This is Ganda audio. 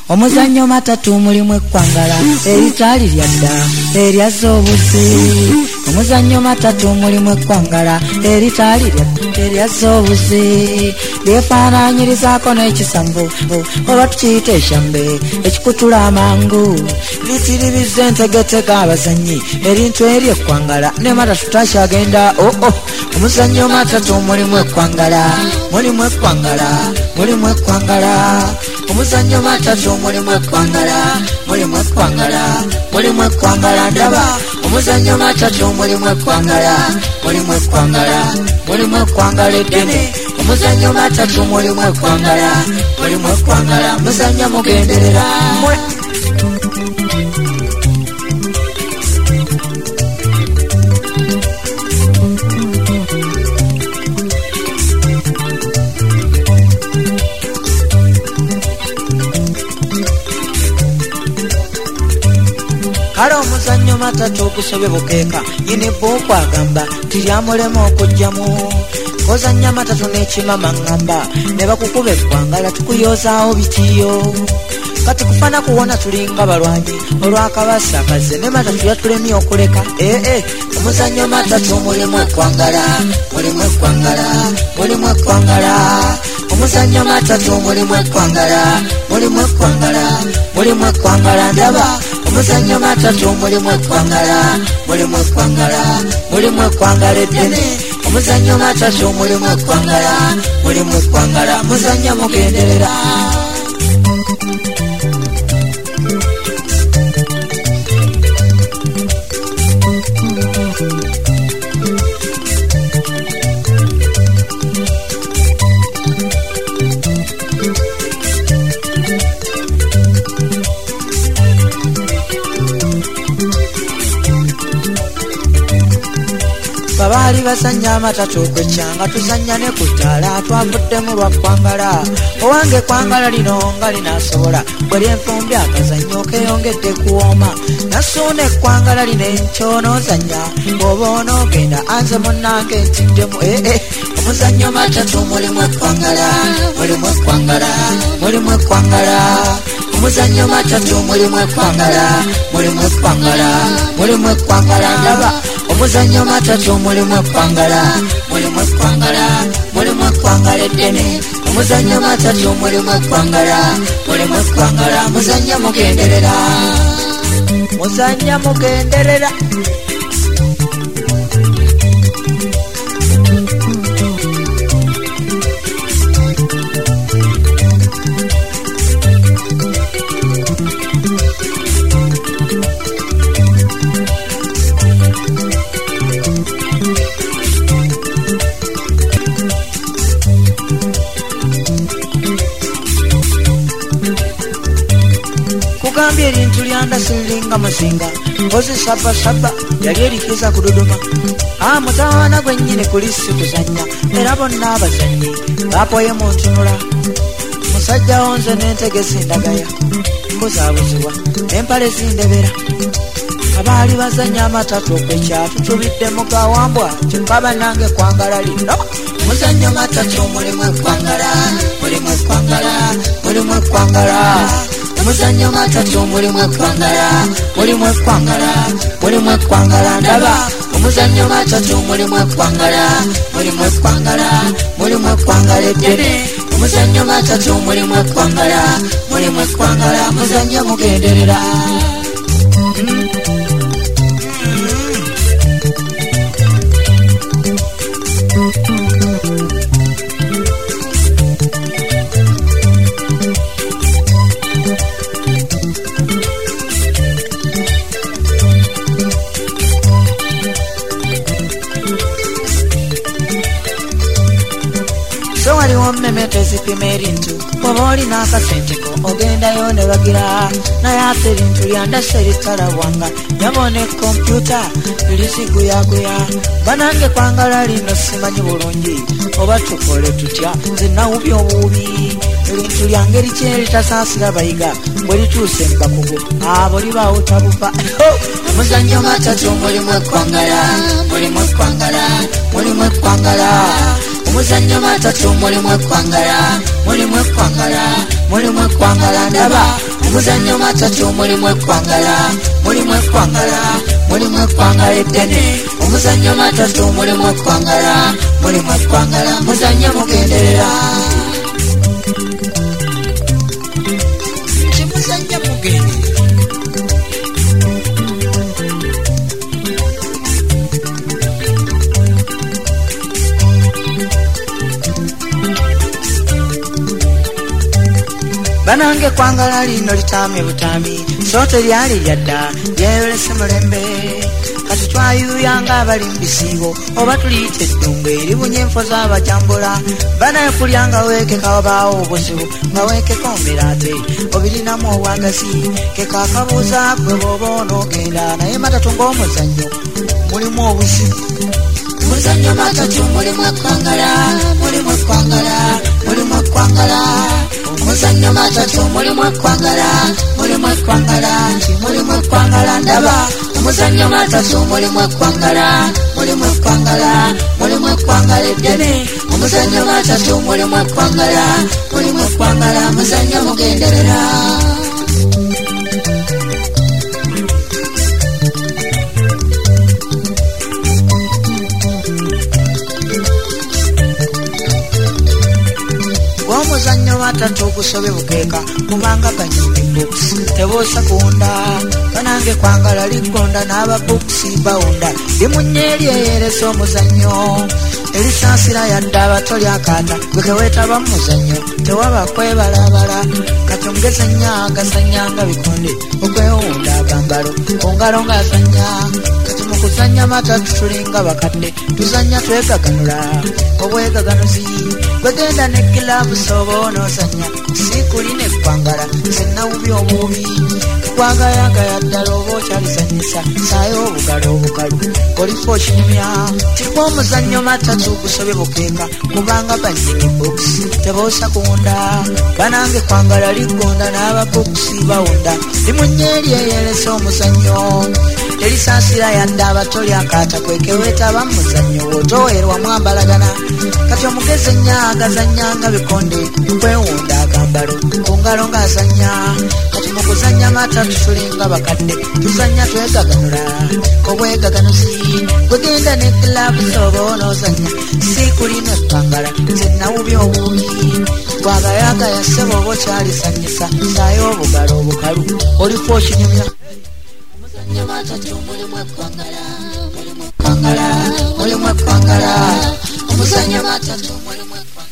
omuzannyo matatu mulimu ekwangala eritali lyadda eryazza obuzi. Omuzannyo matatu mulimu ekwangala eritali lyadda eryazza obuzi. Lyefaananyirizaako n'ekisambu oba tukiyita eshambe ekikutula amangu. Litiribiza entegetega abazannyi erintu eri ekwangala ne matatu takyagenda. Omuzannyo matatu mulimu ekwangala mulimu ekwangala mulimu ekwangala. Omuzannyo matatu mulimu ekwangala mulimu ekwangala mulimu ekwangala. Ndaba omuzannyo matatu mulimu ekwangala mulimu ekwangala mulimu ekwangala eddene. Omuzannyo matatu mulimu ekwangala mulimu ekwangala. Muzannyo mugenderera kale omuzannyo matatu okusobye bukeeka yinibba okwagamba tiryamulema okujjamu. Kozannya matatu n'ekimama ngamba ne bakukuba ekwangala tukuyozaawo bitiyo. Kati kufana kuwona tulinga balwanyi olwakabasa akaze ne matatu yatulemye okuleka. Omuzannyo matatu mulimu ekwangala mulimu ekwangala mulimu ekwangala. Omuzannyo matatu mulimu ekwangala mulimu ekwangala mulimu ekwangala. Ndaba omuzannyo matatu mulimu ekwangala mulimu ekwangala mulimu ekwangala eddene. Omuzannyo matatu mulimu ekwangala mulimu ekwangala. Muzannyo mugenderera babaali basanya amatatu okwekyanga tuzanya ne ku ttaala twavuddemu lwa kwangala. Owange kwangala lino nga linaasobola bwe lyenfumbye akazannyo keeyongedde kuwooma. Nasuuna ekwangala lino enkyonozanya bw'oba onoogenda anze munnange ntiddemu. Omuzannyo matatu mulimu ekwangala mulimu ekwangala mulimu ekwangala. Omuzannyo matatu mulimu ekwangala mulimu ekwangala mulimu ekwangala. Ndaba omuzannyo matatu mulimu ekwangala mulimu ekwangala mulimu ekwangala eddene. Omuzannyo matatu mulimu ekwangala mulimu ekwangala. Muzannyo mugenderera muzannyo mugenderera. Kugambye erintu lyanda siriringa muzinga mpozi sabasaba yali erikiza ku Dodoma. Mutawaana gwennyini kulisi kuzannya era bonna abazannyi bapoye mu ntunula. Musajja wonze n'entege zindagaya mbuzaabuzibwa n'empale zindebera. Abaali bazannya amatatu okwekyatu tubidde mu gawambwa kyokka bannange ekwangala lino. Omuzannyo matatu mulimu ekwangala mulimu ekwangala mulimu ekwangala. Omuzannyo matatu mulimu ekwangala mulimu ekwangala mulimu ekwangala. Ndaba omuzannyo matatu mulimu ekwangala mulimu ekwangala mulimu ekwangala eddene. Omuzannyo matatu mulimu ekwangala mulimu ekwangala. Muzannyo mugenderera waliwo mmemete ezipima erintu bw'oba olina akasenteko ogendayo ne bagira. Naye ate erintu lyandase litalabwanga nyabona ekompyuta liziguyaguya. Banange kwangala lino simanyi bulungi oba tukole tutya nze nawubye obuubi. Erintu lyangeri ki eritasaasira bayiga bwe lituuse mu bakugu abo libaawo tabuva. Omuzannyo matatu mulimu ekwangala mulimu ekwangala mulimu ekwangala. Omuzannyo matatu mulimu ekwangala mulimu ekwangala mulimu ekwangala. Ndaba omuzannyo matatu mulimu ekwangala mulimu ekwangala mulimu ekwangala eddene omuzannyo matatu mulimu ekwangala mulimu ekwangala muzannyo mugenderera muzannyo mugenderera banange kwangala lino litami butami sote lyali lyadda lyeyolese mulembe kati twayuyanga abalimbisibo oba tuliyita eddumbe eribunye enfo z'abajambula banaye kulyanga weeke kabaawo obuzibu nga weekeko mbirate obirinamu obwagazi kekakabuuza gwe bw'oba onoogenda naye matatu ng'omuzannyo mulimu obuzibu muzannyo matatu mulimu ekwangala mulimu ekwangala mulimu ekwangala muzannyo matatu mulimu ekwangala mulimu ekwangala mulimu ekwangala ndaba muzannyo matatu mulimu ekwangala mulimu ekwangala mulimu ekwangala eddene muzannyo matatu mulimu ekwangala mulimu ekwangala muzannyo mugenderera omuzannyo matatu gusobe bukeeka kubanga ganyini books teboosa kuwunda banange kwangala ligonda n'ababuuksi bawunda limunye eryeyeresa omuzannyo erisansira yadde abato lyakaata gwekewetaba muzannyo tewaba kwebalabala kati omugezanya gasanyanga bikonde okwewunda agangalo ongalo ng'azanya kati mu kuzanya matatu tulinga bakadde tuzanya twegaganula obwegaganuzi gwegenda ne kilabu soba onoozanya sikuline ekwangala zenawubi obubi kwagayagaya ddala oba okyalizanyisa saayo obugalo obukalu olifa okinyumya tikwa omuzannyo matatu gusobye bukeeka kubanga banyini books teboosa kuwunda banange kwangala ligonda n'ababuuksi bawunda limunye eryeyeresa omuzannyo terisansira yadde abato lyakaata kwekewetaba muzannyo wotowerwa mwambalagana kati omugezenya agazanyanga bikonde kwewunda agambalo kungalo ng'azanya kati mu kuzanya matatu tulinga bakadde tuzanya twegaganula obwegaganuzi gwegenda ne kilabu soba onoozanya sikulina ekwangala zenawubi obubi gwagayagaya ssebo oba okyalisanyisa saayo obugalo obukalu olifa okinyumya omuzannyo matatu mulimu ekwangala mulimu ekwangala mulimu ekwangala omuzannyo matatu mulimu ekwangala